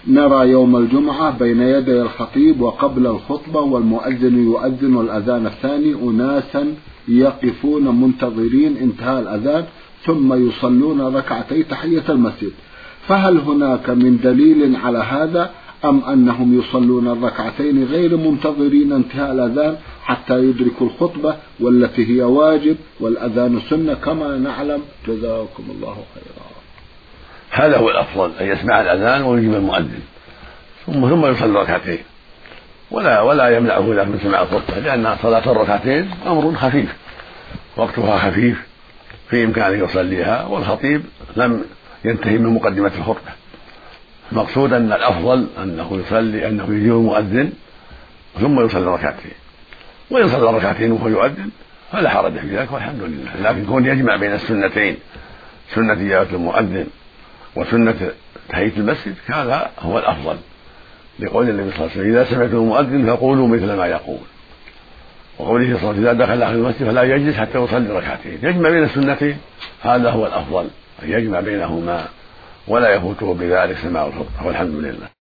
نرى يوم الجمعة بين يدي الخطيب وقبل الخطبة والمؤذن يؤذن الأذان الثاني أناسا يقفون منتظرين انتهاء الأذان ثم يصلون ركعتي تحية المسجد، فهل هناك من دليل على هذا أم أنهم يصلون الركعتين غير منتظرين انتهاء الأذان حتى يدركوا الخطبة والتي هي واجب والأذان سنة كما نعلم؟ جزاكم الله خيرا. هذا هو الأفضل، أن يسمع الأذان ويجيب المؤذن ثم يصلي ركعتين، ولا يمنعه ذلك من سماع الخطبة، لأن صلاة الركعتين أمر خفيف وقتها خفيف في إمكانه يصليها، والخطيب لم ينتهي من مقدمة الخطبة. المقصود أن الأفضل أنه يجيب المؤذن ثم يصلي ركعتين، وإن صلى ركعتين وهو يؤذن فلا حرج في ذلك والحمد لله. لكن كون يجمع بين السنتين، سنة إجابة المؤذن وسنة تحية المسجد، هذا هو الأفضل، لقول النبي صلى الله عليه وسلم: إذا سمعتم المؤذن فقولوا مثل ما يقول. وقوله صلى الله عليه وسلم: إذا دخل أحد المسجد فلا يجلس حتى يصلي ركعتين. يجمع بين السنتين، هذا هو الأفضل، أن يجمع بينهما ولا يفوته بذلك سماع الخطبة، والحمد لله.